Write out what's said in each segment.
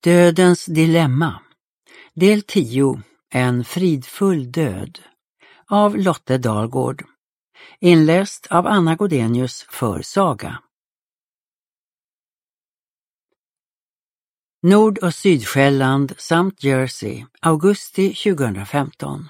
Dödens dilemma. Del 10. En fridfull död. Av Lotte Dalgård. Inläst av Anna Godenius för Saga. Nord- och Sydsjälland samt Jersey, augusti 2015.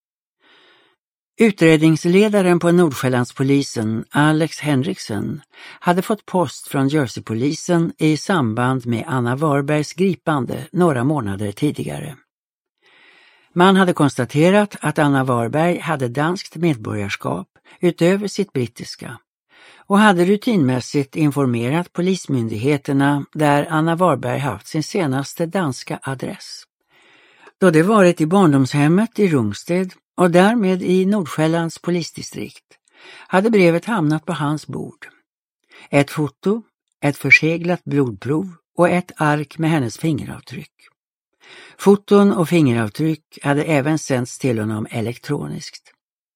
Utredningsledaren på Nordsjällandspolisen, Alex Henriksen, hade fått post från Jerseypolisen i samband med Anna Warbergs gripande några månader tidigare. Man hade konstaterat att Anna Warberg hade danskt medborgarskap utöver sitt brittiska och hade rutinmässigt informerat polismyndigheterna där Anna Warberg haft sin senaste danska adress. Då det varit i barndomshemmet i Rungsted och därmed i Nordsjällands polisdistrikt hade brevet hamnat på hans bord. Ett foto, ett förseglat blodprov och ett ark med hennes fingeravtryck. Foton och fingeravtryck hade även sänts till honom elektroniskt.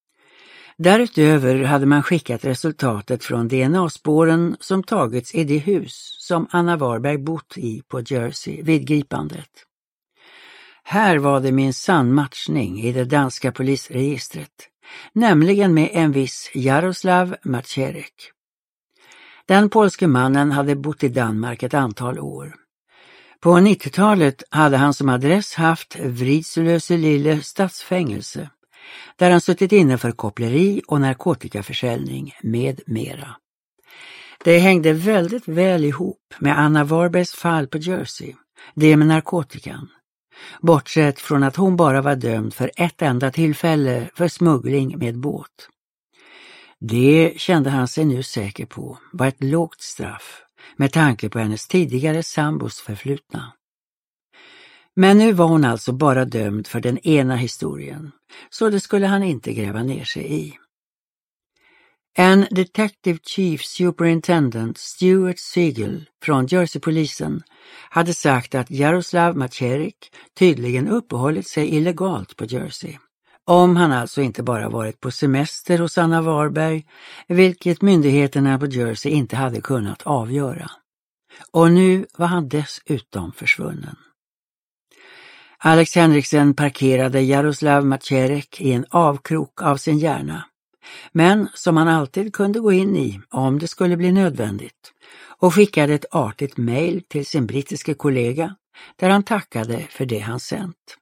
Därutöver hade man skickat resultatet från DNA-spåren som tagits i det hus som Anna Warberg bott i på Jersey vid gripandet. Här var det min sann matchning i det danska polisregistret, nämligen med en viss Jaroslav Maciarek. Den polske mannen hade bott i Danmark ett antal år. På 90-talet hade han som adress haft Vridslöse lille stadsfängelse, där han suttit inne för koppleri och narkotikaförsäljning med mera. Det hängde väldigt väl ihop med Anna Warbergs fall på Jersey, det med narkotikan. Bortsett från att hon bara var dömd för ett enda tillfälle för smuggling med båt. Det kände han sig nu säker på var ett lågt straff med tanke på hennes tidigare sambos förflutna. Men nu var hon alltså bara dömd för den ena historien, så det skulle han inte gräva ner sig i. En Detective Chief Superintendent Stuart Siegel från Jerseypolisen hade sagt att Jaroslav Maciarek tydligen uppehållit sig illegalt på Jersey. Om han alltså inte bara varit på semester hos Anna Warberg, vilket myndigheterna på Jersey inte hade kunnat avgöra. Och nu var han dessutom försvunnen. Alex Henriksen parkerade Jaroslav Maciarek i en avkrok av sin hjärna, men som han alltid kunde gå in i om det skulle bli nödvändigt, och skickade ett artigt mejl till sin brittiske kollega där han tackade för det han sänt.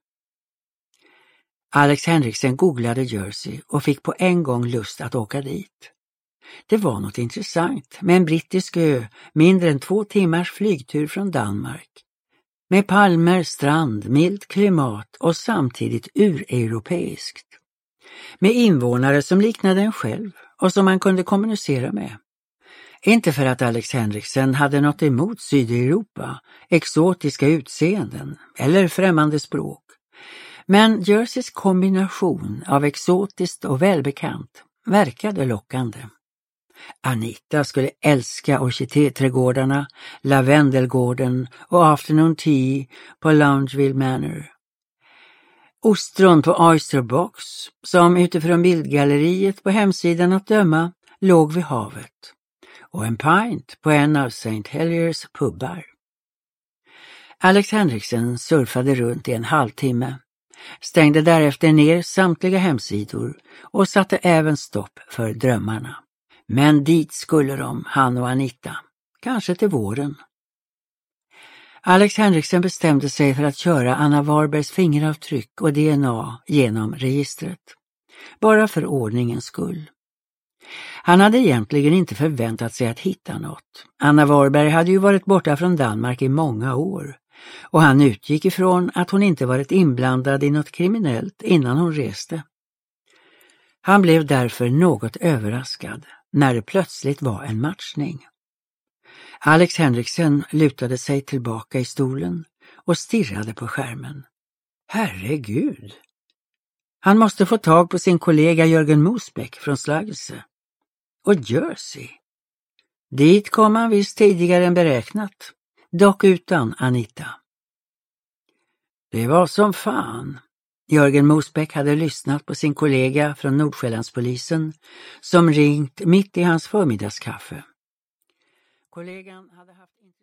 Alex Henriksen googlade Jersey och fick på en gång lust att åka dit. Det var något intressant med en brittisk ö mindre än 2 timmars flygtur från Danmark. Med palmer, strand, milt klimat och samtidigt ureuropeiskt. Med invånare som liknade en själv och som man kunde kommunicera med. Inte för att Alex Henriksen hade något emot Sydeuropa, exotiska utseenden eller främmande språk. Men Jerseys kombination av exotiskt och välbekant verkade lockande. Anita skulle älska orkidéträdgårdarna, lavendelgården och afternoon tea på Loungeville Manor. Ostron på Oyster Box, som utifrån bildgalleriet på hemsidan att döma låg vid havet. Och en pint på en av St. Heliers pubbar. Alex Henriksen surfade runt i en halvtimme, stängde därefter ner samtliga hemsidor och satte även stopp för drömmarna. Men dit skulle de, han och Anita, kanske till våren. Alex Henriksen bestämde sig för att köra Anna Warbergs fingeravtryck och DNA genom registret. Bara för ordningens skull. Han hade egentligen inte förväntat sig att hitta något. Anna Warberg hade ju varit borta från Danmark i många år. Och han utgick ifrån att hon inte varit inblandad i något kriminellt innan hon reste. Han blev därför något överraskad när det plötsligt var en matchning. Alex Henriksen lutade sig tillbaka i stolen och stirrade på skärmen. Herregud! Han måste få tag på sin kollega Jörgen Mosbäck från Slagelse. Och Jersey. Dit kom han visst tidigare än beräknat, dock utan Anita. Det var som fan. Jörgen Mosbäck hade lyssnat på sin kollega från Nordsjällandspolisen som ringt mitt i hans förmiddagskaffe. Kollegan hade haft